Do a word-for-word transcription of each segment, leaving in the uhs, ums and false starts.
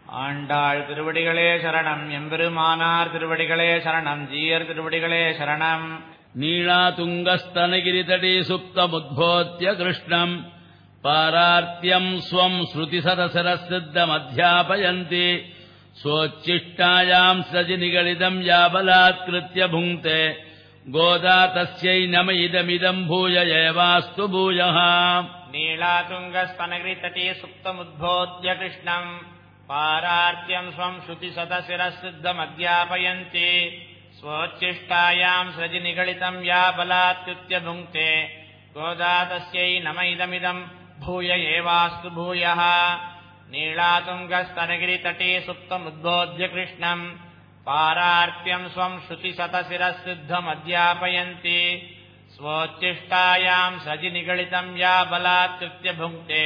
ஆண்டாள் திருவடிகளே சரணம். எம்பெருமானார் திருவடிகளே சரணம். ஜீயர் திருவடிகளே சரணம். நீளாதுங்கஸ்தனகிரிதடே சுப்தமுத்போத்ய கிருஷ்ணம் பாரார்த்தியம் ஸ்வம் ஸ்ருதிசரசரசித்தமத்யாபயந்தி ஸ்வோச்சிஷ்டாயாம் சஜினிகளிதம் யாபலாத்கிருத்ய புங்க்தே கோதா தஸ்யை நம இதமிதம் பூய ஏவாஸ்து பூயः. நீளாதுங்கஸ்தனகிரிதடே சுப்தமுத்போத்ய கிருஷ்ணம் பாரார்த்தியம் ஸ்வம் ஸ்ருதிசரசரசித்தமத்யாபயந்தி ஸ்வோச்சிஷ்டாயாம் சஜினிகளிதம் யாபலாத்கிருத்ய புங்க்தே கோதா தஸ்யை நம இதமிதம் பூய ஏவாஸ்து பூயः. நீளாதுங்கஸ்தனகிரிதடே சுப்தமுத்போத்ய கிருஷ்ணம் பாரார்த்தியம் ஸ்வம் ஸ்ருதிசதசிரசித்தமத்யாபயந்தி ஸ்வோச்சிஷ்டாயாம் சஜினிகளிதம் யாபலாத்கிருத்ய புங்க்தே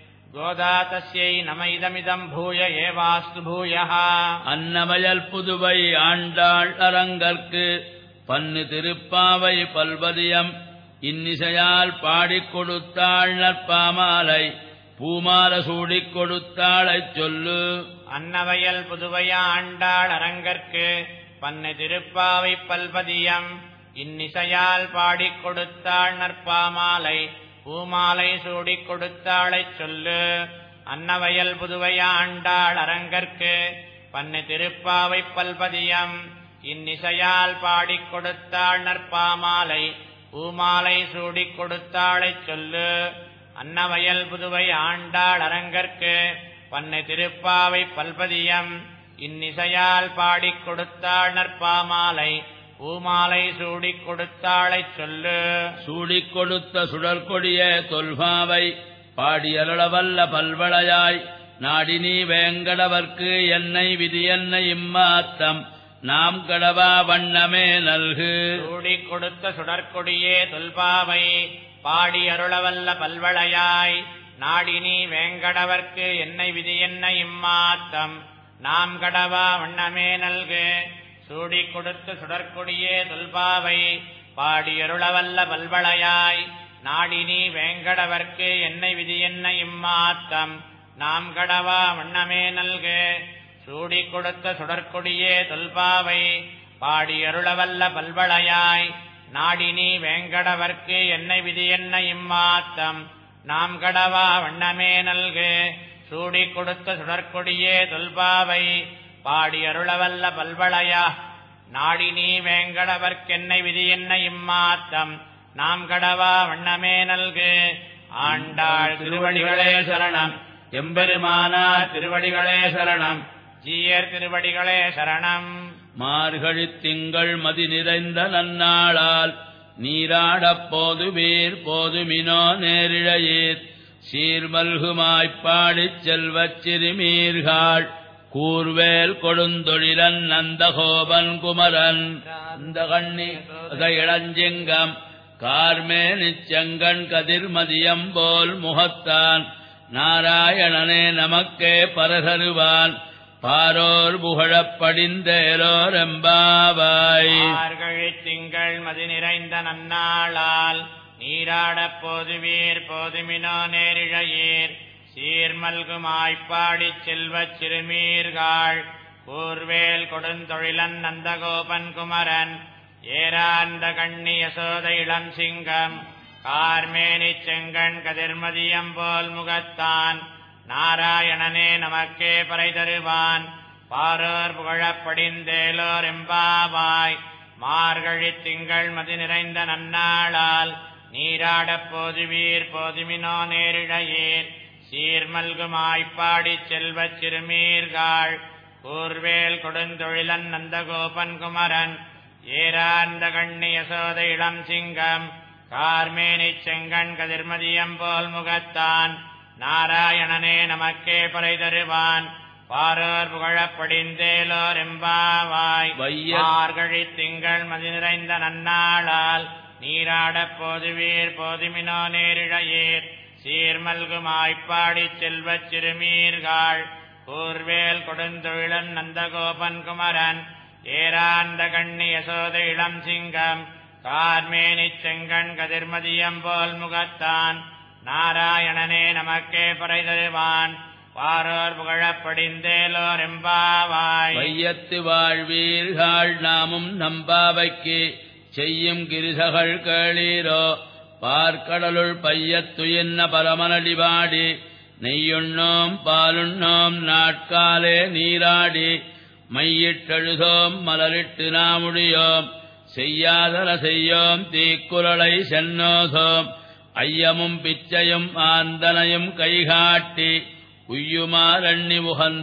கோதா தஸ்யை நம இதமிதம் பூய ஏவாஸ்து பூயः. அன்னமயல் புதுவை ஆண்டாள் அரங்கற்கு பன்னு திருப்பாவை பல்வதியம் இன்னிசையால் பாடிக் கொடுத்தாள் நற்பாமாலை பூமால சூடிக் கொடுத்தாளைச் சொல்லு. அன்னவயல் புதுவைய ஆண்டாள் அரங்கற்கு பன்னு திருப்பாவை பல்வதியம் இன்னிசையால் பாடிக் கொடுத்தாள் நற்பாமாலை பூமாலை சூடிக் கொடுத்தாளைச் சொல்லு. அன்னவயல் புதுவைய ஆண்டாள் அரங்கற்கு பன்னு திருப்பாவை பல்வதியம் இன்னிசையால் பாடிக் கொடுத்தாள் நற்பாமாலை பூமாலை சூடிக் கொடுத்தாளைச் சொல்லு. அன்னவயல் புதுவை ஆண்டாள் அரங்கற்கு பன்னு திருப்பாவை பல்பதியம் இன்னிசையால் பாடிக் கொடுத்தாள் நற்பாமாலை பூமாலை சூடிக் கொடுத்தாளைச் சொல்லு. சூடிக் கொடுத்த சுடற்கொடிய தொல்பாவை பாடியருளவல்ல பல்வளையாய் நாடினி வேங்கடவர்க்கு என்னை விதி என்ன இம்மாத்தம் நாம் கடவா வண்ணமே நல்கு. சூடிக் கொடுத்த சுடற்கொடியே தொல்பாவை பாடி அருளவல்ல பல்வளையாய் நாடினி வேங்கடவர்க்கு என்னை விதி என்ன இம்மாத்தம் நாம் கடவா வண்ணமே நல்கு. சூடிக் கொடுத்த சுடற்கொடியே தொல்பாவை பாடி அருளவல்ல பல்வளையாய் நாடினி வேங்கடவர்க்கு என்னை விதி என்ன இம்மாத்தம் நாம் கடவா வண்ணமே நல்கு. சூடிக் கொடுத்த சுடற்கொடியே தொல்பாவை பாடி அருளவல்ல பல்வளையாய் நாடினி வேங்கடவர்க்கு என்னை விதி என்ன இம்மாத்தம் நாம் கடவா வண்ணமே நல்கு. சூடிக் கொடுத்த சுடற்கொடியே தொல்பாவை பாடி அருளவல்ல பல்வளையா நாடினி வேங்கடவர்க்கென்னை விதி என்ன இம்மாத்தம் நாம் கடவா வண்ணமே நல்கு. ஆண்டாள் திருவடிகளே சரணம். எம்பெருமானார் திருவடிகளே சரணம். ஜீயர் திருவடிகளே சரணம். மார்கழித் திங்கள் மதி நிறைந்த நன்னாளால் நீராடப் போதுவீர் போதுமினோ நேரிழையீர் சீர்மல்குமாய்ப்பாடிச் செல்வச் சிறுமீர்காள் கூர்வேல் கொடுந்தொழிலன் நந்தகோபன் குமரன் அந்த கண்ணி இளஞ்சிங்கம் கார்மேனிச் செங்கண் கதிர்மதியம் போல் முகத்தான் நாராயணனே நமக்கே பரதருவான் பாரோர் புகழப் படிந்தேலோர் எம்பாவாய். மார்கழித் திங்கள் மதி நிறைந்த நன்னாளால் நீராடப் போதுவீர் போதுமினோ நேரிழையீர் சீர்மல்குமாய்ப்பாடிச் செல்வச் சிறுமீர்காள் கூர்வேல் கொடுந்தொழிலன் நந்தகோபன் குமரன் ஏராந்த கண்ணி யசோத இளம் சிங்கம் கார்மேனிச் செங்கண் கதிர்மதியம் போல் முகத்தான் நாராயணனே நமக்கே பறை தருவான் பாரோர் புகழப் படிந்தேலோர் எம்பாவாய். மார்கழித் திங்கள் மதி நிறைந்த நன்னாளால் நீராடப் போதுவீர் போதுமினோ நேரிழையீர் சீர்மல்குமாய்ப்பாடிச் செல்வச் சிறுமீர்காள் கூர்வேல் கொடுந்தொழிலன் நந்தகோபன் குமரன் ஏராந்த கண்ணி யசோத இளம் சிங்கம் கார்மேனிச் செங்கண் கதிர்மதியம் போல் முகத்தான் நாராயணனே நமக்கே பறை தருவான் பாரோர் புகழப் படிந்தேலோர் எம்பாவாய். மார்கழித் திங்கள் மதி நிறைந்த நன்னாளால் நீராடப் போதுவீர் போதுமினோ நேரிழையீர் சீர்மல்குமாய்ப்பாடிச் செல்வச் சிறுமீர்காள் கூர்வேல் கொடுந்தொழிலன் நந்தகோபன் குமரன் ஏராந்த கண்ணி யசோத இளம் சிங்கம் கார்மேனிச் செங்கண் கதிர்மதியம் போல் முகத்தான் நாராயணனே நமக்கே பறை தருவான் பாரோர் புகழப் படிந்தேலோர் எம்பாவாய். வையத்து வாழ்வீர்கள் நாமும் நம்பாவைக்கு செய்யும் கிரிசகள் கேளீரோ பார்க்கடலுள் பையத்துயின்ன பரமனடிபாடி நெய்யுண்ணோம் பாலுண்ணோம் நாட்காலே நீராடி மையிட்டெழுதோம் மலரிட்டு நாமுடியோம் செய்யாதன செய்யோம் தீக்குறளை சென்னோதோம் ஐயமும் பிச்சையும் ஆந்தனையும் கைகாட்டி உய்யுமாறண்ணி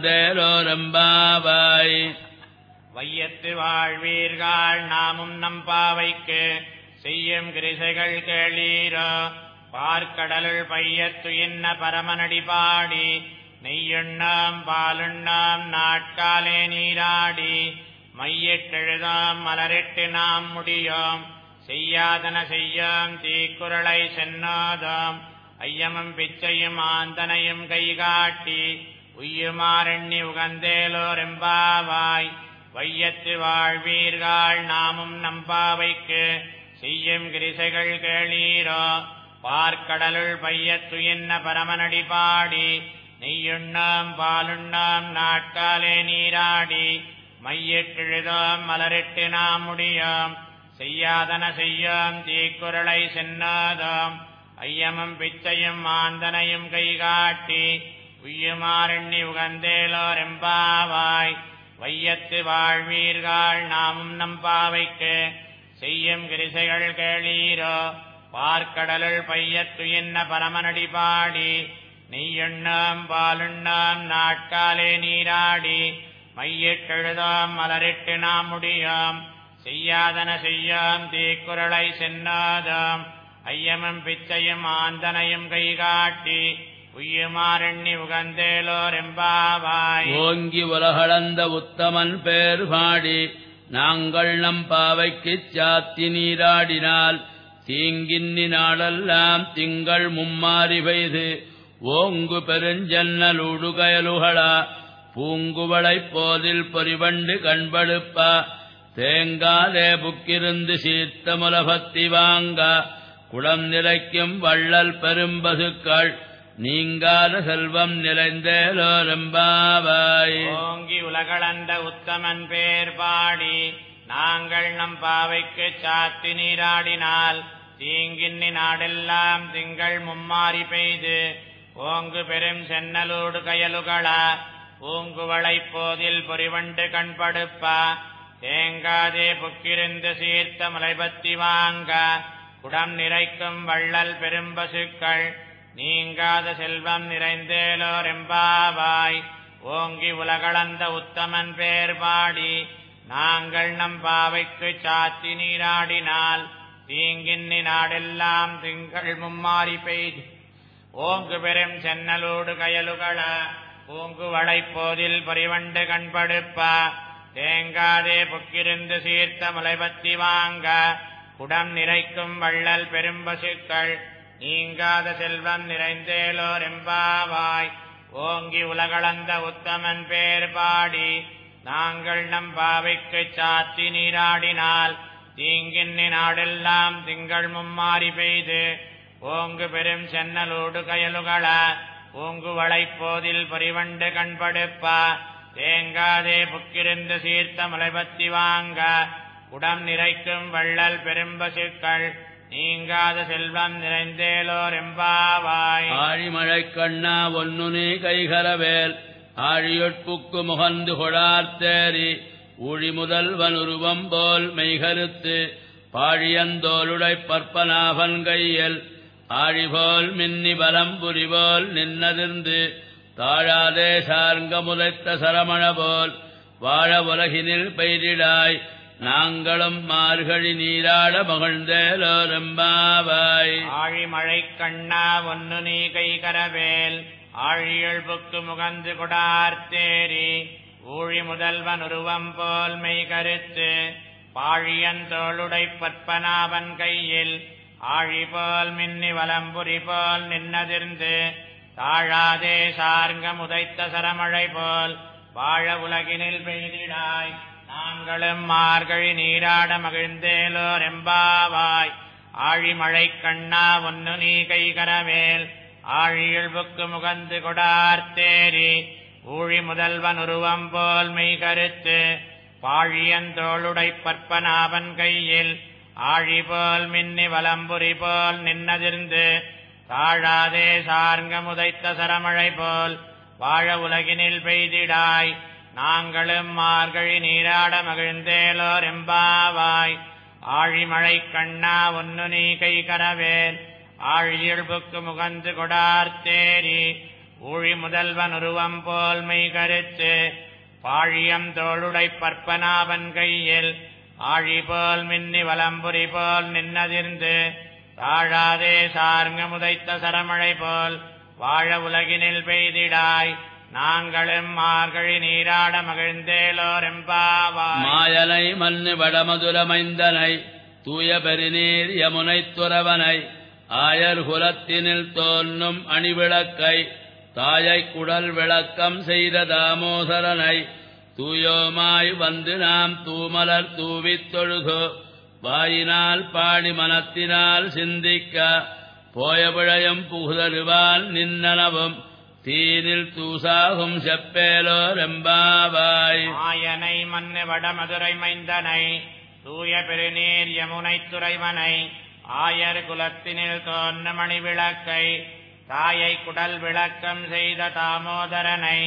உகந்தேலோரெம்பாவாய். வையத்து வாழ்வீர்கள் நாமும் நம்பாவைக்கு செய்யும் கிரிசைகள் கேளீரோ பார்க்கடலுள் பையத்துயின்ன பரமனடிபாடி நெய்யுண்ணாம் பாலுண்ணாம் நாட்காலே நீராடி மையிட்டெழுதாம் மலரிட்டு நாம் முடியோம் செய்யாதன செய்யோம் தீக்குறளை சென்னோதோம் ஐயமும் பிச்சையும் ஆந்தனையும் கைகாட்டி உய்யுமாறெண்ணி உகந்தேலோரெம்பாவாய். வையத்து வாழ்வீர்கள் நாமும் நம்பாவைக்கு செய்யும் கிரிசைகள் கேளீரோ பார்க்கடலுள் பையத்துயின்ன பரமனடிபாடி நெய்யுண்ணாம் பாலுண்ணாம் நாட்காலே நீராடி மையிட்டெழுதோம் மலரிட்டு நாம் முடியோம் செய்யாதன செய்யோம் தீக்குறளை சென்னோதோம் ஐயமும் பிச்சையும் ஆந்தனையும் கைகாட்டி உய்யுமாறெண்ணி உகந்தேலோரெம்பாவாய். வையத்து வாழ்வீர்கள் நாமும் நம்பாவைக்கு செய்யும் கிரிசைகள் கேளீரோ பார்க்கடலுள் பையத்துயின்ன பரமனடிபாடி நெய்யுண்ணாம் பாலுண்ணாம் நாட்காலே நீராடி மையிட்டெழுதோம் மலரிட்டு நாம் முடியோம் செய்யாதன செய்யோம் தீக்குறளை சென்னோதோம் ஐயமும் பிச்சையும் ஆந்தனையும் கைகாட்டி உய்யுமாறெண்ணி உகந்தேலோரெம்பாவாய். ஓங்கி உலகளந்த உத்தமன் பேர் பாடி நாங்கள் நம் பாவைக்குச் சாத்தி நீராடினால் தீங்கின்னி நாளெல்லாம் திங்கள் மும்மாறி பெய்து ஓங்கு பெருஞ்சன்னலூடு கயலுகளா பூங்குவளைப் போதில் பொறிவண்டு கண்படுப்பா தேங்காதே புக்கிருந்து சீர்த்த முலபத்தி வாங்க குளம் நிறைக்கும் வள்ளல் பெரும்பசுக்கள் நீங்காத செல்வம் நிறைந்தேலோரெம்பாவாய். ஓங்கி உலகளந்த உத்தமன் பேர் பாடி நாங்கள் நம் பாவைக்கு சாத்தி நீராடினால் தீங்கின்னி நாடெல்லாம் திங்கள் மும்மாறி பெய்து ஓங்கு பெரும் சென்னலோடு கயலுகளா பூங்குவளைப் போதில் பொறிவண்டு கண்படுப்பா தேங்காதே புக்கிருந்து சீர்த்த முலைபத்தி வாங்க குடம் நிறைக்கும் வள்ளல் பெரும்பசுக்கள் நீங்காத செல்வம் நிறைந்தேலோரெம்பாவாய். ஓங்கி உலகளந்த உத்தமன் பேர் பாடி நாங்கள் நம் பாவைக்கு சாத்தி நீராடினால் தீங்கின்னி நாடெல்லாம் திங்கள் மும்மாறி பெய்து ஓங்கு பெரும் சென்னலோடு கயலுகள பூங்குவளைப் போதில் பொறிவண்டு கண்படுப்பா தேங்காதே புக்கிருந்து சீர்த்த முலைபத்தி வாங்க குடம் நிறைக்கும் வள்ளல் பெரும்பசுக்கள் நீங்காத செல்வம் நிறைந்தேலோரெம்பாவாய். ஓங்கி உலகளந்த உத்தமன் பேர் பாடி நாங்கள் நம் பாவைக்கு சாத்தி நீராடினால் தீங்கின்னி நாடெல்லாம் திங்கள் மும்மாறி பெய்து ஓங்கு பெரும் சென்னலோடு கயலுகள பூங்குவளைப் போதில் பொறிவண்டு கண்படுப்பா தேங்காதே புக்கிருந்து சீர்த்த முலைபத்தி வாங்க குடம் நிறைக்கும் வள்ளல் பெரும்பசுக்கள் நீங்காத செல்வம் நிறைந்தேலோரெம்பாவாய். ஆழிமழைக் கண்ணா ஒன்னு நீ கைகரவேல் ஆழியொட்புக்கு முகந்து கொடார்த்தேரி ஊழி முதல்வனுருவம் போல் மெய்கருத்து பாழியந்தோளுடைப் பற்பனாபன் கையில் ஆழிபோல் மின்னி பலம் புரிபோல் நின்னதிர்ந்து தாழாதே சார்ங்க முளைத்த சரமண போல் வாழ உலகினில் பெய்திடாய் நாங்களும் மார்கழி நீராட மகிழ்ந்தேலோரெம்பாவாய். ஆழிமழைக் கண்ணா ஒன்னு நீ கைகரவேல் ஆழியள் புக்கு முகந்து கொடார்த்தேரி ஊழி முதல்வன் உருவம் போல் மெய்கருத்து பாழியந்தோளுடைப் பற்பனாபன் கையில் ஆழிபோல் மின்னி வலம்புரி போல் நின்னதிர்ந்து தாழாதே சார்ங்க முதைத்த சரமழை போல் வாழ உலகினில் பெய்திடாய் நாங்களும் மார்கழி நீராட மகிழ்ந்தேலோரெம்பாவாய். ஆழிமழைக் கண்ணா ஒன்னு நீ கைகரவேல் ஆழியல்புக்கு முகந்து கொடார்த்தேரி ஊழி முதல்வன் உருவம் போல் மெய் கருத்து பாழியந்தோளுடை பற்பனாவன் கையில் ஆழி போல் மின்னி வலம்புரி போல் நின்னதிர்ந்து தாழாதே சார்ங்க முதைத்த சரமழை போல் வாழ உலகினில் பெய்திடாய் நாங்களும் மார்கழி நீராட மகிழ்ந்தேலோர் எம்பாவாய் ஆழிமழை கண்ணா ஒன்னு நீ கை கரவேல் ஆழியல்புக்கு முகந்து கொடார்த்தேரி ஊழி முதல்வன் உருவம் போல் மெய் கருத்து பாழியம் தோளுடை பற்பனாவன் கையில் ஆழி போல் மின்னி வலம்புரி போல் நின்னதிர்ந்து தாழாதே சார்ங்க முதைத்த சரமழை போல் வாழ உலகினில் பெய்திடாய் நாங்களும் மார்கழி நீராட மகிழ்ந்தேலோர் எம்பாவாய் மாயனை மண்ணு வடமதுரமைந்தனை தூய பெருநீர் யமுனைத் துறவனை ஆயர் குலத்தினில் தோன்றும் அணிவிளக்கை தாயை குடல் விளக்கம் செய்த தாமோதரனை தூயோமாய் வந்து நாம் தூமலர் தூவித் தொழுகோ வாயினால் பாடி மனத்தினால் சிந்திக்க போய பிழையும் புகுதருவால் நின்னனவும் தீனில் தூசாகும் செப்பேலோர் எம்பாவாய் ஆயனை மண்ணு வடமதுரை மைந்தனை தூய பெருநீர் யமுனைத் துறைவனை ஆயர் குலத்தினில் தோன்றும் மணிவிளக்கை தாயை குடல் விளக்கம் செய்த தாமோதரனை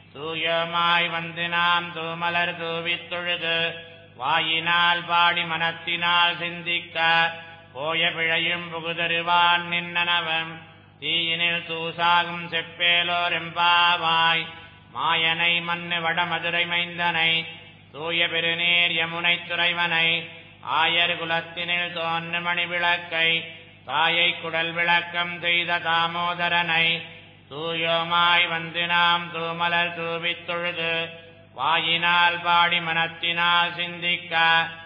தூயமாய் வந்து நாம் தூமலர் தூவித் தொழுது வாயினால் பாடி மனத்தினால் சிந்திக்க போய பிழையும் புகுதருவான் நின்னனவம் தீயினில் தூசாகும் செப்பேலோர் எம்பாவாய் மாயனை மண்ணு வடமதுரை மைந்தனை தூய பெருநீர் யமுனைத் துறைவனை ஆயர் குலத்தினில் தோன்றும் மணிவிளக்கை தாயை குடல் விளக்கம் செய்த தாமோதரனை தூயோமாய் வந்து நாம் தூமலர் தூவித் தொழுது வாயினால் பாடி மனத்தினால் சிந்திக்க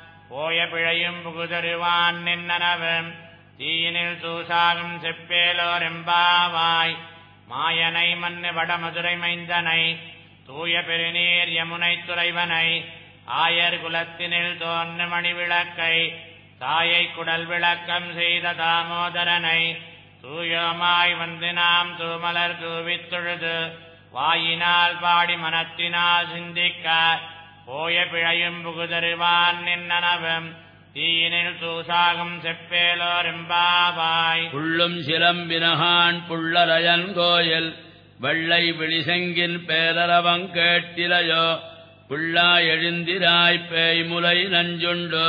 போய பிழையும் புகுதருவான் நின்னனவும் தீயினில் தூசாகும் செப்பேலோர் எம்பாவாய் மாயனை மண்ணு வடமதுரை மைந்தனை தூய பெருநீர் யமுனைத் துறைவனை ஆயர் குலத்தினில் தோன்றும் மணிவிளக்கை தாயை குடல் விளக்கம் செய்த தாமோதரனை தூயோமாய் வந்து நாம் தூமலர் தூவித் தொழுது வாயினால் பாடி மனத்தினால் சிந்திக்க போய பிழையும் புகுதருவான் நின்னனவும் தீயினில் தூசாகும் செப்பேலோர் எம்பாவாய் புள்ளும் சிலம்பினகான் புள்ளரையன் கோயில் வெள்ளை விழிசெங்கின் பேரரவங் கேட்டிலையோ புள்ளா எழுந்திராய் பேய்முலை நஞ்சுண்டு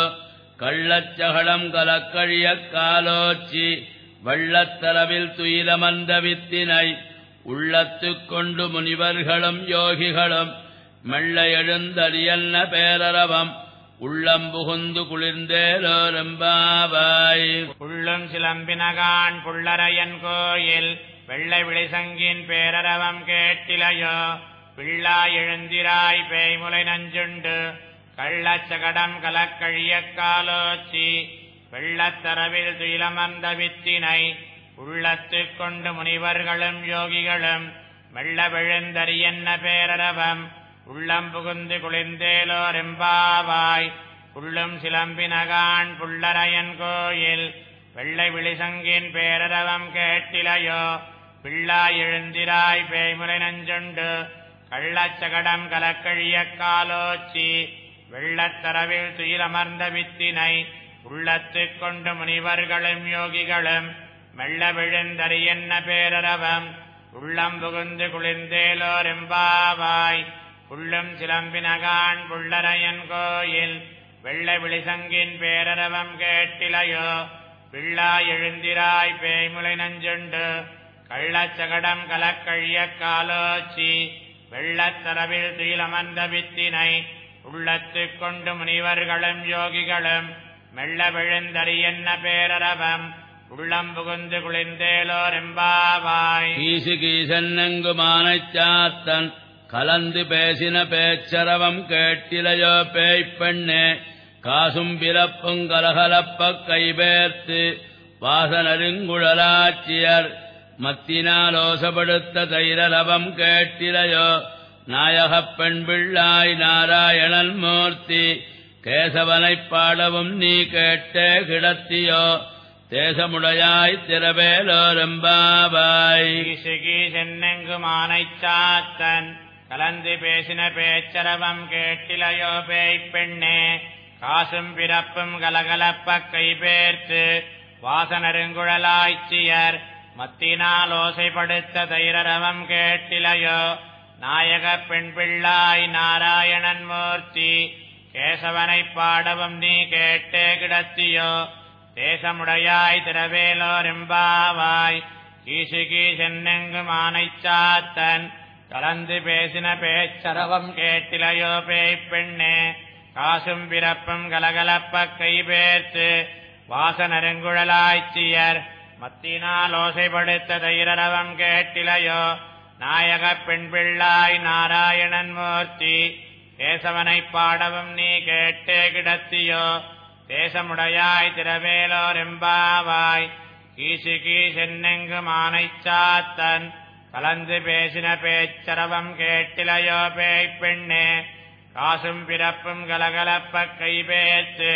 கள்ளச்சகடம் கலக்கழியக் காலோச்சி வள்ளத்தரவில் துயிலமர்ந்த வித்தினை உள்ளத்துக் கொண்டு முனிவர்களும் யோகிகளும் மெல்ல எழுந்தறியன்ன பேரரவம் உள்ளம் புகுந்து குளிர்ந்தேலோர் எம்பாவாய் புள்ளும் சிலம்பினகான் புள்ளரையன் கோயில் வெள்ளை விழிசங்கின் பேரரவம் கேட்டிலையோ பிள்ளா எழுந்திராய் பேய்முலை நஞ்சுண்டு கள்ளச்சகடம் கலக்கழியக் காலோச்சி வெள்ளத்தரவில் துயிலமர்ந்த வித்தினை உள்ளத்துக் கொண்டு முனிவர்களும் யோகிகளும் மெல்ல விழுந்தறியன்ன பேரரவம் உள்ளம் புகுந்து குளிர்ந்தேலோர் எம்பாவாய் புள்ளும் சிலம்பினகான் புள்ளரையன் கோயில் வெள்ளை விழிசங்கின் பேரரவம் கேட்டிலையோ பிள்ளா எழுந்திராய் பேய்முலை நஞ்சுண்டு கள்ளச்சகடம் கலக்கழியக் காலோச்சி வெள்ளத்தரவில் துயிலமர்ந்த வித்தினை உள்ளத்துக் கொண்டு முனிவர்களும் யோகிகளும் மெல்ல விழுந்தறியன்ன பேரரவம் உள்ளம் புகுந்து குளிர்ந்தேலோர் எம்பாவாய் புள்ளும் சிலம்பினகான் புள்ளரையன் கோயில் வெள்ளை விழிசங்கின் பேரரவம் கேட்டிலையோ பிள்ளா எழுந்திராய் பேய்முலை நஞ்சுண்டு கள்ளச்சகடம் கலக்கழியக் காலோச்சி வெள்ளத்தரவில் துயிலமர்ந்த வித்தினை உள்ளத்துக் கொண்டு முனிவர்களும் யோகிகளும் மெல்ல விழுந்தறியன்ன பேரரவம் உள்ளம் புகுந்து குளிர்ந்தேலோர் எம்பாவாய் கீசு கீசன்னங்குமானச் சாத்தன் கலந்து பேசின பேச்சரவம் கேட்டிலையோ பேய்ப்பெண்ணே காசும் பிறப்பும் கலகலப்பக் கைபேர்த்து வாசனருங்குழலாட்சியர் மத்தினாலோசப்படுத்த தைரலவம் கேட்டிலையோ நாயகப் பெண் பிள்ளாய் நாராயணன் மூர்த்தி கேசவனைப் பாடவும் நீ கேட்டே கிடத்தியோ தேசமுடையாய் திரவேலோரெம்பாவாய். ஈசுகி சென்னெங்குமானைச் சாத்தன் கலந்து பேசின பேச்சரவம் கேட்டிலையோ பேய்ப் பெண்ணே. காசும் பிறப்பும் கலகலப்பக் கைபேர்த்து வாசனருங்குழலாய்ச்சியர் மத்தினால் ஓசைப்படுத்த தைரரவம் கேட்டிலையோ. நாயகப் பெண் பிள்ளாய் நாராயணன் மூர்த்தி கேசவனைப் பாடவும் நீ கேட்டே கிடத்தியோ. தேசமுடையாய் திரவேலோரெம்பாவாய். கீசுகி சென்னெங்கும் ஆனைச் சாத்தன் கலந்து பேசின பேச்சரவம் கேட்டிலையோ பேய்ப் பெண்ணே. காசும் பிறப்பும் கலகலப்பக் கைபேர்த்து வாசனருங்குழலாய்ச்சியர் மத்தினால் ஓசைப்படுத்த தைரரவம் கேட்டிலையோ. நாயகப் பெண் பிள்ளாய் நாராயணன் மூர்த்தி கேசவனைப் பாடவும் நீ கேட்டே கிடத்தியோ. தேசமுடையாய் திரவேலோரெம்பாவாய். கீசுகி சென்னெங்கும் ஆனைச் சாத்தன் கலந்து பேசின பேச்சரவம் கேட்டிலையோ பேய்ப் பெண்ணே. காசும் பிறப்பும் கலகலப்பக் கைபேர்த்து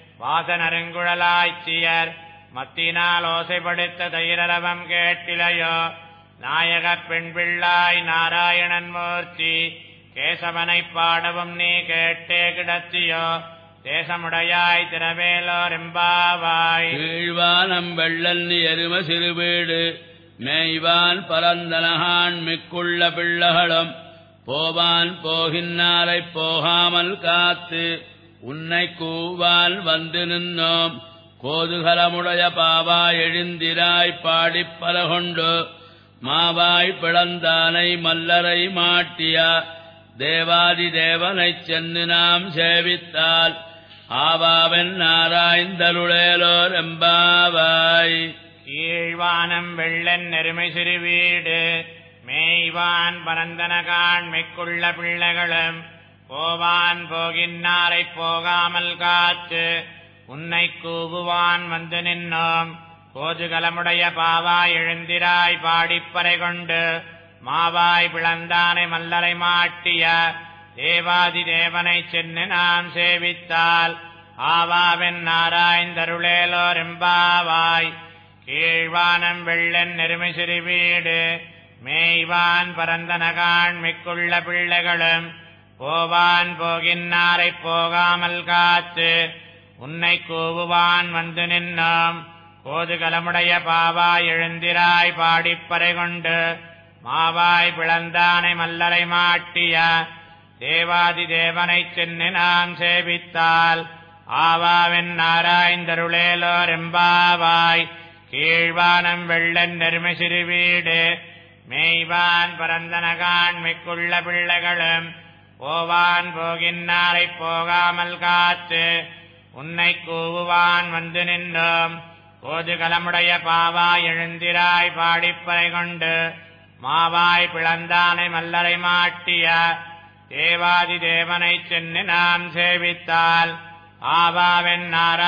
வாசனருங்குழலாய்ச்சியர் மத்தினால் ஓசைப்படுத்த தைரரவம் கேட்டிலையோ. நாயகப் பெண் பிள்ளாய் நாராயணன் மூர்த்தி கேசவனைப் பாடவும் நீ கேட்டே கிடத்தியோ. தேசமுடையாய் திரவேலோரெம்பாவாய். கீழ்வானம் வெள்ளல் எரும சிறுவீடு மேய்வான் பரந்தனகான் மிக்குள்ள பிள்ளகளும் போவான் போகின்னாரைப் போகாமல் காத்து உன்னை கூவான் வந்து நின்னோம். கோதுகலமுடைய பாவாய் எழுந்திராய் பாடிப் பலகொண்டு மாவாய் பிளந்தானை மல்லரை மாட்டிய தேவாதி தேவனைச் சென்று நாம் சேவித்தால் ஆவாவென் நாராய்ந்தருளேலோர் எம்பாவாய். கீழ்வானம் வெள்ளன் நெருமை சிறுவீடு மேய்வான் பரந்தனகான் மிக்குள்ள பிள்ளைகளும் போவான் போகின்னாரைப் போகாமல் காத்து உன்னை கூவுவான் வந்து நின்னோம். கோதுகலமுடைய பாவாய் எழுந்திராய் பாடிப்பறை கொண்டு மாவாய் பிளந்தானை மல்லரை மாட்டிய தேவாதி தேவனைச் சென்று நாம் சேவித்தால் ஆவாவென் நாராய்ந்தருளேலோரெம்பாவாய். கீழ்வானம் வெள்ளன் நெருமை சிறுவீடு மேய்வான் பரந்தனகான் மிக்குள்ள பிள்ளைகளும் போவான் போகின்னாரைப் போகாமல் காத்து உன்னை கூவுவான் வந்து நின்னோம். கோதுகலமுடைய பாவாய் எழுந்திராய் பாடிப்பறை கொண்டு மாவாய் பிளந்தானை மல்லரை மாட்டிய தேவாதி தேவனைச் சென்று நாம் சேவித்தால் ஆவாவென் நாராய்ந்தருளேலோரெம்பாவாய். கீழ்வானம் வெள்ளன் நெருமை சிறுவீடு மேய்வான் பரந்தனகான் மிக்குள்ள பிள்ளைகளும் போவான் போகின்னாரைப் போகாமல் காத்து உன்னை கூவுவான் வந்து நின்றோம். கோதுகலமுடைய பாவாய் எழுந்திராய் பாடிப்பறை கொண்டு மாவாய் பிளந்தானை மல்லரை மாட்டிய தேவாதி தேவனைச் சென்று நாம் சேவித்தால் ஆவாவென்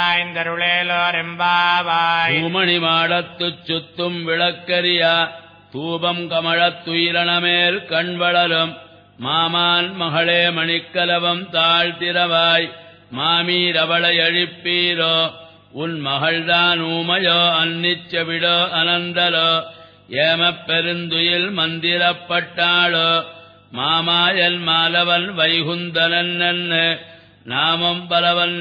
நாராய்ந்தருளேலோரெம்பாவாய். பூமணி மாடத்துச் சுத்தும் விளக்கரியா தூபம் கமழத்துயிரணமேல் கண்வளரும் மாமான் மகளே மணிக்கலவம் தாழ்த்திரவாய் மாமீரவளை அழிப்பீரோ. உன் மகள்தான் ஊமையோ அன்னிச்சவிடோ அனந்தலோ ஏமப் பெருந்துயில் மந்திரப்பட்டாளோ. மாமாயல் மாலவன் வைகுந்தனன் நாமம் பலவன்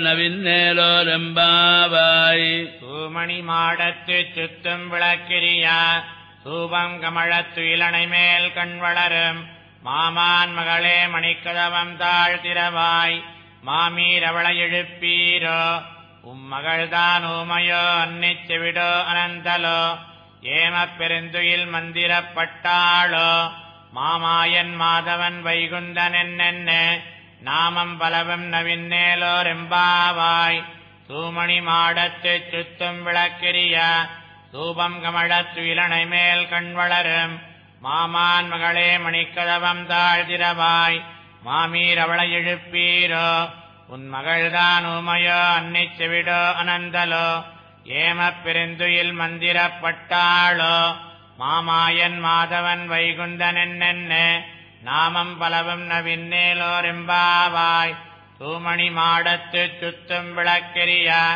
நவின்னேலோரெம்பாவாய். தூமணி மாடத்துச் சுத்தும் விளக்கிரியா தூபம் கமழத்துயிலனை மேல் கண்வளரும் மாமான் மகளே மணிக்கதவம் தாழ்த்திரவாய் மாமீரவளை எழுப்பீரோ. உம்மகள்தான் ஊமையோ அன்னிச்செவிடோ அனந்தலோ ஏமப் பெருந்துயில் மந்திரப்பட்டாளோ. மாமாயன் மாதவன் வைகுந்தன் என்னென்ன நாமம் பலவும் நவின்னேலோரெம்பாவாய். தூமணி மாடத்துச் சுத்தும் விளக்கிரிய தூபம் கமழத்துயிலனை மேல் கண்வளரும் மாமான் மகளே மணிக்கதவம் தாழ்த்திரவாய் மாமீரவளை எழுப்பீரோ. உன் மகள்தான் ஊமையோ அன்னிச்செவிடோ அனந்தலோ ஏமப் பெருந்துயில் மந்திரப்பட்டாளோ. மாமாயன் மாதவன் வைகுந்தன் என்னென்ன நாமம் பலவும் நவின்னேலோரெம்பாவாய். தூமணி மாடத்துச் சுத்தும் விளக்கெரிய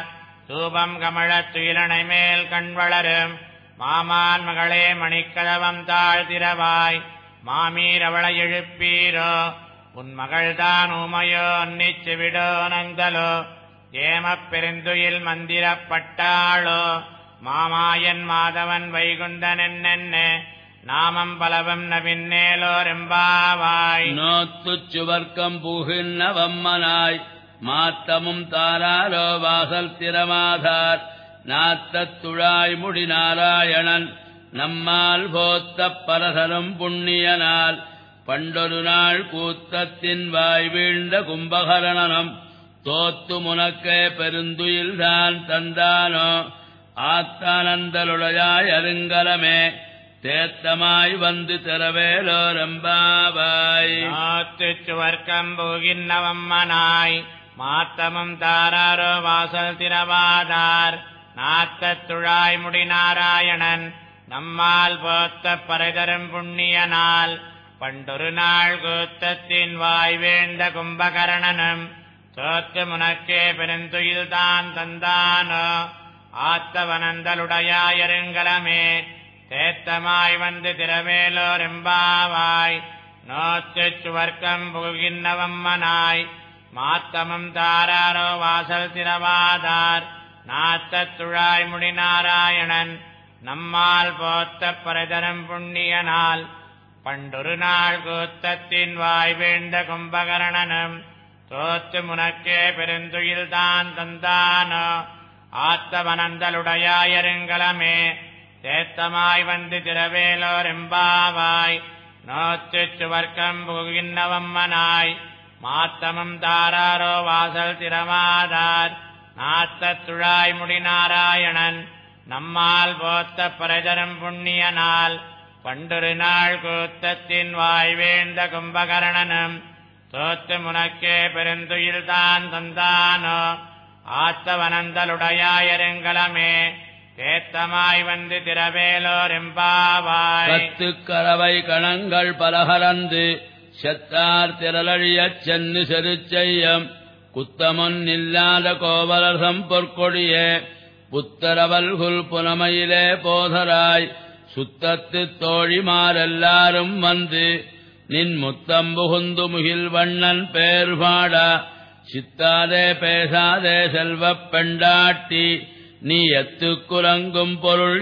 தூபம் கமழத் துயிலனை மேல் கண் வளரும் மாமான் மகளே மணிக்கதவம் தாழ்த்திரவாய் மாமீரவளை எழுப்பீரோ உன் மகள்தான் ஊமையோ அன்னிச்சு விடோ நந்தலோ ஏமப் பெருந்துயில் மந்திரப்பட்டாளோ மாமாயன் மாதவன் வைகுந்தன் என்னென்ன நாமம் பலவம் நவின்னேலோரெம்பாவாய். நோத்துச் சுவர்க்கம் புகின்ன வம்மனாய் மாத்தமும் தாராரோ வாசல் திறமாதார் நாத்தத் துழாய் முடி நாராயணன் நம்மால் போத்தப் பரசரும் புண்ணியனால் பண்டொரு நாள் கூத்தத்தின் வாய் வீழ்ந்த கும்பகரணனம் தோத்து முனக்கே பெருந்துயில்தான் தந்தானோ ஆத்தானந்தலுடையாய் அருங்கலமே தேத்தமாய் வந்து திறவேலோரெம்பாவாய். நாத்துச் சுவர்க்கம் புகின்னவம்மனாய் மாத்தமும் தாராரோ வாசல் திறவாதார் நாத்தத் துழாய் முடி நாராயணன் நம்மால் போத்த பரைதரும் புண்ணியனால் பண்டொரு நாள் கூத்தத்தின் வாய் வேண்ட கும்பகரணனும் தோத்து முனக்கே பெருந்துயில்தான் தந்தானோ ஆத்தவனந்தலுடையாயருங்கலமே தேத்தமாய் வந்து திறவேலோரெம்பாவாய். நோத்துச் சுவர்க்கம் புகின்னவம்மனாய் மாத்தமும் தாராரோ வாசல் திறவாதார் நாத்தத் துழாய் முடி நாராயணன் நம்மால் போத்த பரைதரும் புண்ணியனால் பண்டொரு நாள் கூத்தத்தின் வாய் வேண்ட கும்பகரணனும் தோத்து முனக்கே பெருந்துயில்தான் தந்தானோ ஆத்தவனந்தலுடையாயருங்கலமே தேத்தமாய் வந்து திறவேலோரெம்பாவாய். நோத்துச் சுவர்க்கம் புகின்னவம்மனாய் மாத்தமும் தாராரோ வாசல் திறவாதார் நாத்தத் துழாய் முடி நாராயணன் நம்மால் போத்த பரைதரும் புண்ணியனால் பண்டொரு நாள் கூத்தத்தின் வாய் வேண்ட கும்பகரணனும் தோத்து முனக்கே பெருந்துயில்தான் தந்தானோ ஆத்தவனந்தலுடையாயருங்கலமே தேத்தமாய் வந்து திறவேலோரெம்பாவாய். கத்துக்கரவை கணங்கள் பலகரந்து செத்தார் திரளழியச் சென்னு செருச்செய்யம் குத்தமொன் இல்லாத கோவலர்தம் பொற்கொடியே புத்தரவல்குல் புனமையிலே போதராய் சுத்தத்துத் தோழிமாரெல்லாரும் வந்து நின் முத்தம் புகுந்து முகில் வண்ணன் பேர் பாடா சித்தாதே பேசாதே செல்வப் பெண்டாட்டி நீ எத்துக் குரங்கும் பொருள்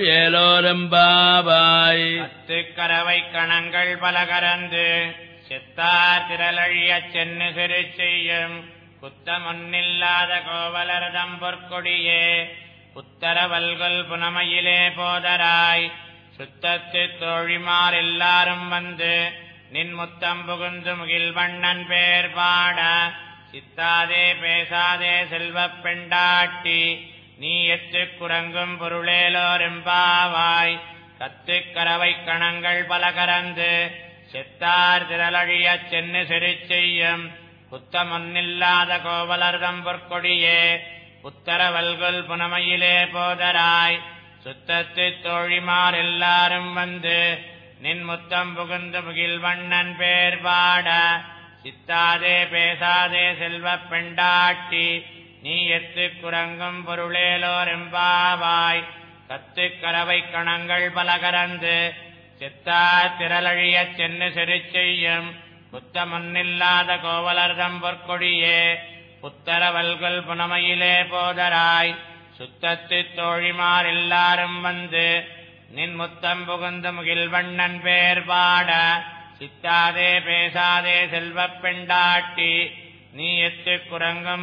ஏலோரெம்பாவாய். அத்துக்கரவை கணங்கள் பலகரந்து செத்தார் திரளழியச் சென்னு சிறு செய்யும் குத்தமொன்னில்லாத கோவலர்தம் பொற்கொடியே புத்தரவல்குல் புனமையிலே போதராய் சுத்தத்துத் தோழிமார் எல்லாரும் வந்து நின் முத்தம் புகுந்து முகில் வண்ணன் பேர் பாட சித்தாதே பேசாதே செல்வப் பெண்டாட்டி நீ எத்துக் குரங்கும் பொருளேலோரெம்பாவாய். கத்துக்கரவை கணங்கள் பலகரந்து செத்தார் திரளழியச் சென்னு சிறு செய்யும் குத்தமொன்னில்லாத கோவலர்தம் பொற்கொடியே புத்தரவல்குல் புனமையிலே போதராய் சுத்தத்துத் தோழிமார் எல்லாரும் வந்து நின் முத்தம் புகுந்து முகில் வண்ணன் பேர் பாட சித்தாதே பேசாதே செல்வப் பெண்டாட்டி நீ எத்துக் குரங்கும் பொருளேலோரெம்பாவாய். கத்துக்கரவை கணங்கள் பலகரந்து செத்தார் திரளழியச் சென்னு சிறு செய்யும் குத்தமொன்னில்லாத கோவலர்தம் பொற்கொடியே புத்தரவல்குல் புனமையிலே போதராய் சுத்தத்துத் தோழிமார் எல்லாரும் வந்து நின் முத்தம் புகுந்து முகில் வண்ணன் பேர் பாட சித்தாதே பேசாதே செல்வப் பெண்டாட்டி நீ எத்துக் குரங்கும்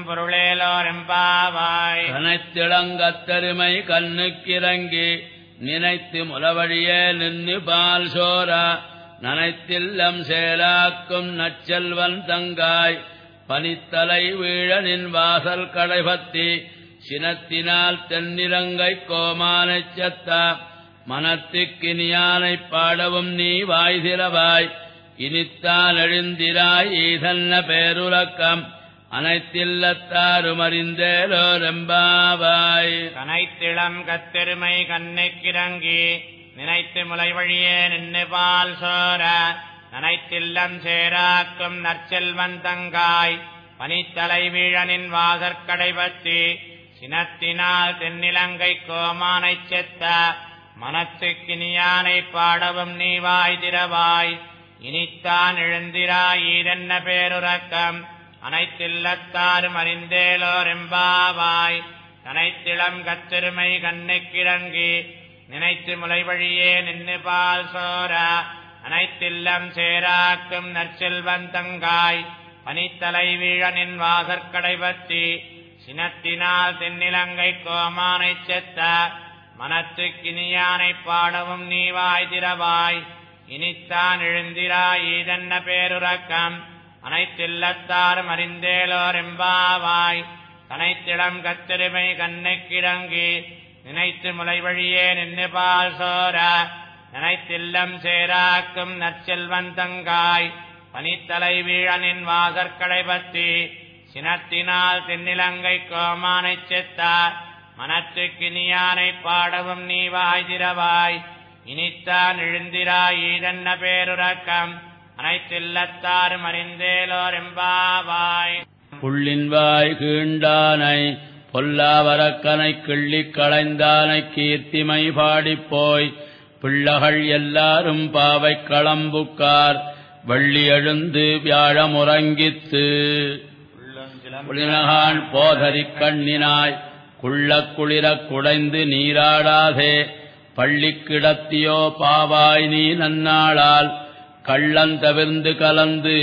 பொருளேலோரெம்பாவாய். கனைத்திளங்கத்தருமை கண்ணுக்கிறங்கி நினைத்து முலவழியே நின்னு பால் சோரா நனைத்தில்லம் சேலாக்கும் நச்செல்வன் தங்காய் பனித்தலை வீழ நின் வாசல் கடைபத்தி சினத்தினால் தென்னிலங்கை கோமானைச் செத்தா மனத்துக்கினியானைப் பாடவும் நீ வாய்திரவாய் இனித்தான் எழுந்திராய் ஈதன்ன பேருலக்கம் அனைத்தில்லத்தாருமறிந்தேலோரெம்பாவாய். கனைத்திளம் கத்தெருமை கண்ணுக்கிறங்கி நினைத்து முலைவழியே நின்று பால் சோர நனைத்தில்லம் சேராக்கும் நற்செல்வன் தங்காய் பனித்தலை வீழனின் வாசற்கடைபத்தி சினத்தினால் தென்னிலங்கை கோமானைச் செத்த மனத்துக்கினியானை பாடவும் நீ வாய் திறவாய். இனித்தான் எழுந்திராய் ஈதென்ன பேருறக்கம் அனைத்தில்லத்தாரும் அறிந்தேலோர் எம்பாவாய். தனைத்திளம் கத்தெருமை கண்ணுக்கிறங்கி நினைத்து முளைவழியே நின்று பால் சோர அனைத்தில்லம் சேராக்கும் நற்செல்வந்தங்காய். பனித்தலை வீழனின் வாசற்கடைபத்தி சினத்தினால் தென்னிலங்கை கோமானைச் செத்த மனத்துக்கினியானைப் பாடவும் நீ வாய் திறவாய். இனித்தான் எழுந்திராய் ஈதென்ன பேருறக்கம் அனைத்தில்லத்தாரும் அறிந்தேலோர் எம்பாவாய். தனைத்திளம் கத்தெருமை கண்ணுக்கிறங்கி நினைத்து முளைவழியே நின்று பால் சோர நினைத்தில்லம் சேராக்கும் நற்செல்வந்தங்காய். பனித்தலை வீழனின் வாசற்கடைபத்தி சினத்தினால் தென்னிலங்கை கோமானைச் செத்த மனத்துக்கினியானைப் பாடவும் நீ வாய் திறவாய். இனித்தான் எழுந்திராய் ஈதென்ன பேருறக்கம் அனைத்தில்லத்தாரும் அறிந்தேலோர் எம்பாவாய். புள்ளின் வாய் கீண்டானை பொல்லாவரக்கனை கிள்ளிக் களைந்தானை கீர்த்திமை பாடிப்போய். பிள்ளகள் எல்லாரும் பாவைக் களம்புக்கார் வள்ளி எழுந்து வியாழமுறங்கித்து. புலினகான் போதரிக் கண்ணினாய் குள்ளக் குளிரக் குடைந்து நீராடாதே. பள்ளிக் கிடத்தியோ பாவாய் நீ நன்னாளால் கள்ளந்தவிர்ந்து கலந்து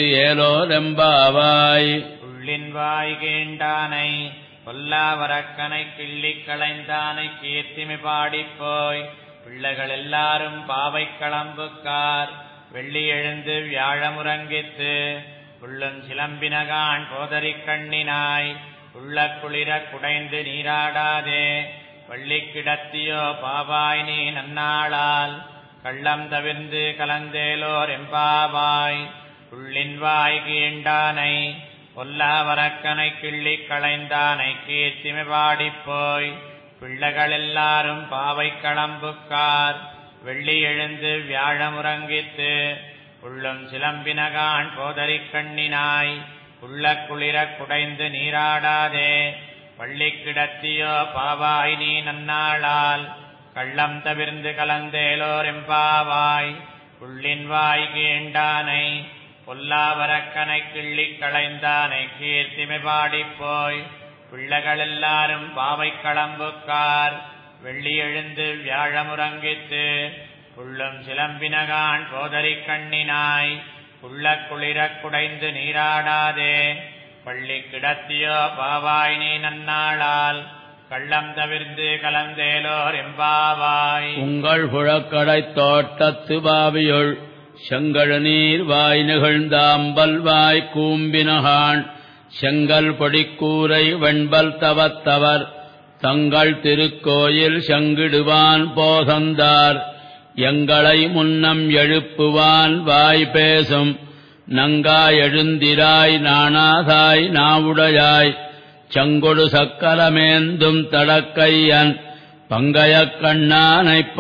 ஏலோரெம்பாவாய். உள்ளின் வாய் கீண்டானை பொல்லாவரக்கனை கிள்ளிக் களைந்தானை கீர்த்திமை பாடிப்போய். பிள்ளைகள் எல்லாரும் பாவைக் களம்புக்கார் வெள்ளி எழுந்து வியாழமுறங்கித்து. உள்ளும் சிலம்பினகான் போதரிக் கண்ணினாய் உள்ளக் குளிரக் குடைந்து நீராடாதே. பள்ளிக் கிடத்தியோ பாவாய் நீ நன்னாளால் கள்ளம் தவிர்ந்து கலந்தேலோர் எம்பாவாய். உள்ளின் வாய் கீண்டானை பொல்லாவரக்கனை கிள்ளிக் களைந்தானை கீர்த்திமை பாடிப்போய். பிள்ளைகள் எல்லாரும் பாவைக் களம்புக்கார் வெள்ளி எழுந்து வியாழமுறங்கித்து. உள்ளும் சிலம்பினகான் போதரிக் கண்ணினாய் உள்ளக் குளிரக் குடைந்து நீராடாதே. பள்ளிக் கிடத்தியோ பாவாய் நீ நன்னாளால் கள்ளம் தவிர்ந்து கலந்தேலோர் எம்பாவாய். உள்ளின் வாய் கீண்டானை பொல்லாவரக்கனை கிள்ளிக் களைந்தானை கீர்த்திமை பாடிப்போய். பிள்ளைகள் எல்லாரும் பாவைக் களம்புக்கார் வெள்ளி எழுந்து வியாழமுறங்கித்து. உள்ளும் சிலம்பினகான் போதரிக் கண்ணினாய் உள்ளக் குளிரக் குடைந்து நீராடாதே. பள்ளிக் கிடத்தியோ பாவாய் நீ நன்னாளால் கள்ளம் தவிர்ந்து கலந்தேலோர் எம்பாவாய். உங்கள் புழக்கடைத் தோட்டத்து பாவியுள் செங்கழ நீர் வாய் நிகழ்ந்தாம்பல் வாய் கூம்பினகான் செங்கல் பொடிக்கூரை வெண்பல் தவத்தவர் தங்கள் திருக்கோயில் செங்கிடுவான் போதந்தார். எங்களை முன்னம் எழுப்புவான் வாய் பேசும் நங்காய் எழுந்திராய் நாணாதாய் நாவுடையாய். சங்கொடு சக்கரமேந்தும் தடக்கையன் பங்கையக் கண்ணானைப்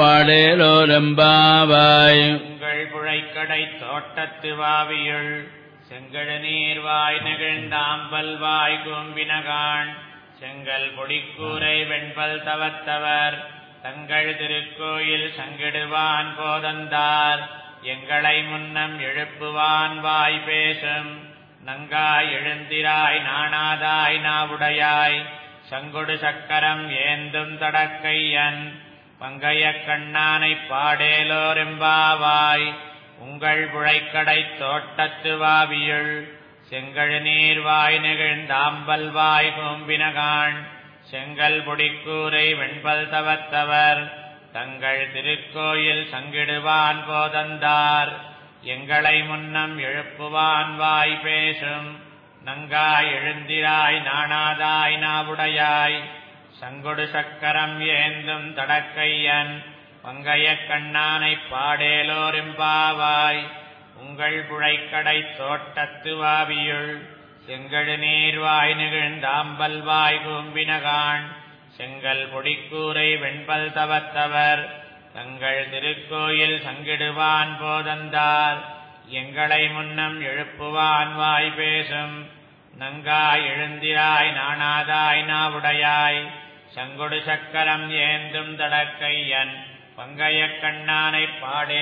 பாடேலோரெம்பாவாய். உங்கள் புழைக்கடை தோட்டத்து வாவியுள் செங்கழ நீர் வாய் நெகிழ்ந்தாம்பல் வாய் கூம்பினகான் செங்கல் பொடிக்கூரை வெண்பல் தவத்தவர் தங்கள் திருக்கோயில் சங்கிடுவான் போதந்தார். எங்களை முன்னம் எழுப்புவான் வாய் பேசும் நங்காய் எழுந்திராய் நாணாதாய் நாவுடையாய். சங்கொடு சக்கரம் ஏந்தும் தடக்கையன் பங்கையக் கண்ணானைப் பாடேலோரெம்பாவாய். உங்கள் புழைக்கடை தோட்டத்து வாவியுள் செங்கழு நீர் வாய் நெகிழ்ந்தாம்பல் வாய் கூம்பினகான் செங்கல் பொடிக்கூரை வெண்பல் தவத்தவர் தங்கள் திருக்கோயில் சங்கிடுவான் போதந்தார். எங்களை முன்னம் எழுப்புவான் வாய் பேசும் நங்காய் எழுந்திராய் நாணாதாய் நாவுடையாய். சங்கொடு சக்கரம் ஏந்தும் தடக்கையன் பங்கையக் கண்ணானைப் பாடேலோரெம்பாவாய். உங்கள் புழைக்கடை தோட்டத்து வாவியுள் செங்கழு நீர் வாய் நெகிழ்ந்தாம்பல் வாய் கூம்பினகான் செங்கல் பொடிக்கூரை வெண்பல் தவத்தவர் தங்கள் திருக்கோயில் சங்கிடுவான் போதந்தார். எங்களை முன்னம் எழுப்புவான் வாய் பேசும் நங்காய் எழுந்திராய் நாணாதாய் நாவுடையாய். சங்குடு சக்கரம் ஏந்தும் தடக்கையன் பங்கைய கண்ணானைப்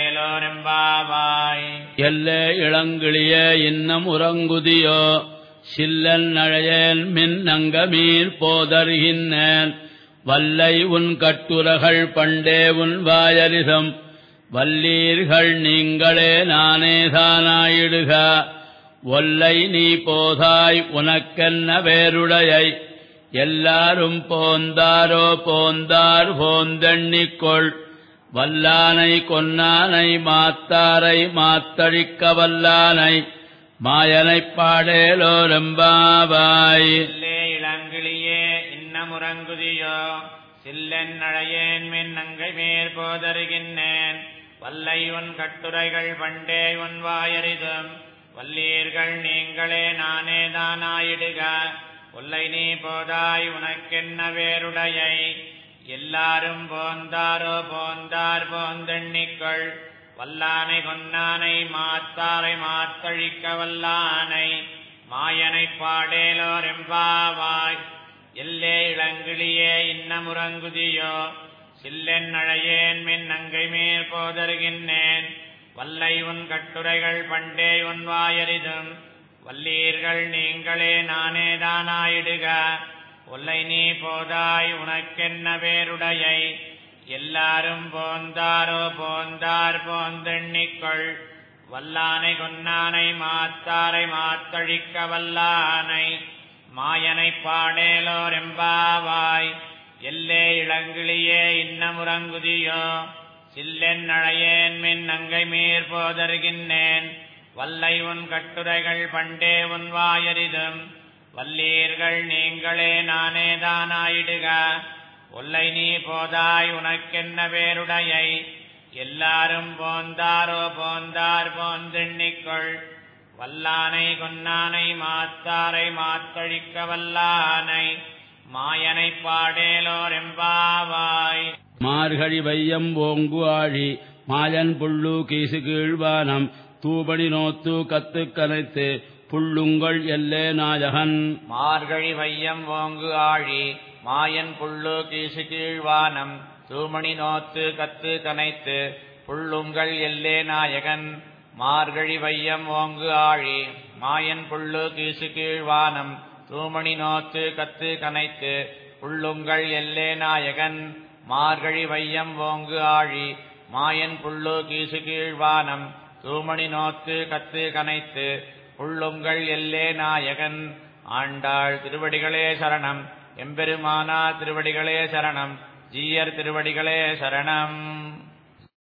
பாடேலோரெம்பாவாய். எல்லே இளங்கிளிய இன்னம் உறங்குதியோ சில்லன் நழையேன் மின் அங்கமீர் போதருகின்றேன் வல்லை உன் கட்டுரைகள் பண்டே உன் வாயரிசம் வல்லீர்கள் நீங்களே நானேதானாயிடுக ஒல்லை நீ போதாய் உனக்கென்ன வேருடையை எல்லாரும் போந்தாரோ போந்தார் போந்தெண்ணிக்கொள் வல்லானை கொன்னானை மாத்தாரை மாத்தழிக்க வல்லானை மாயனைப் பாடேலோரெம்பாவாய். இல்லே இளங்கிளியே இன்னமுறங்குதியோ சில்லென் நழையேன் மின் அங்கை மேற் போதருகின்றேன் வல்லை உன் கட்டுரைகள் பண்டே உன் வாயரிதும் வல்லீர்கள் நீங்களே நானேதானாயிடுக ஒல்லை நீ போதாய் உனக்கென்ன வேருடையை எல்லாரும் போந்தாரோ போந்தார் போந்தெண்ணிக்கொள் வல்லானை கொன்னானை மாத்தாரை மாத்தழிக்க வல்லானை மாயனைப் பாடேலோரெம்பாவாய். எல்லே இளங்கிளியே இன்னமுறங்குதியோ சில்லென் நழையேன் மின் அங்கை மேற் போதருகின்றேன் வல்லை உன் கட்டுரைகள் பண்டே உன் வாயரிதும் வல்லீர்கள் நீங்களே நானேதானாயிடுக ஒல்லை நீ போதாய் உனக்கென்ன வேருடையை எல்லாரும் போந்தாரோ போந்தார் போந்தெண்ணிக்கொள் வல்லானை கொன்னானை மாத்தாரை மாத்தழிக்க வல்லானை மாயனைப் பாடேலோரெம்பாவாய். எல்லே இளங்கிளியே இன்னமுறங்குதியோ சில்லென் நழையேன் மின் அங்கை மேற் போதருகின்றேன் வல்லை உன் கட்டுரைகள் பண்டே உன் வாயரிதும் வல்லீர்கள் நீங்களே நானேதானாயிடுக ஒல்லை நீ போதாய் உனக்கென்ன வேருடையை எல்லாரும் போந்தாரோ போந்தார் போந்தெண்ணிக்கொள் வல்லானை கொன்னானை மாத்தாரை மாத்தழிக்க வல்லானை மாயனைப் பாடேலோரெம்பாவாய். மார்கழி வையம் ஓங்கு ஆழி மாயன் புள்ளு கீசு கீழ்வானம் தூபடி நோத்து கத்து கனைத்து புள்ளுங்கள் எல்லே நாயகன். மார்கழி வையம் ஓங்கு ஆழி மாயன் புள்ளு கீசு கீழ்வானம் தூமணி நோத்து கத்து கனைத்து புள்ளுங்கள் எல்லே நாயகன். மார்கழி வையம் ஓங்கு ஆழி மாயன் புள்ளு கீசு கீழ்வானம் தூமணி நோத்து கத்து கனைத்து புள்ளுங்கள் எல்லே நாயகன். மார்கழி வையம் ஓங்கு ஆழி மாயன் புள்ளு கீசு கீழ்வானம் தூமணி நோத்து கத்து கனைத்து புள்ளுங்கள் எல்லே நாயகன். ஆண்டாள் திருவடிகளே சரணம். எம்பெருமானா திருவடிகளே சரணம். ஜீயர் திருவடிகளே சரணம்.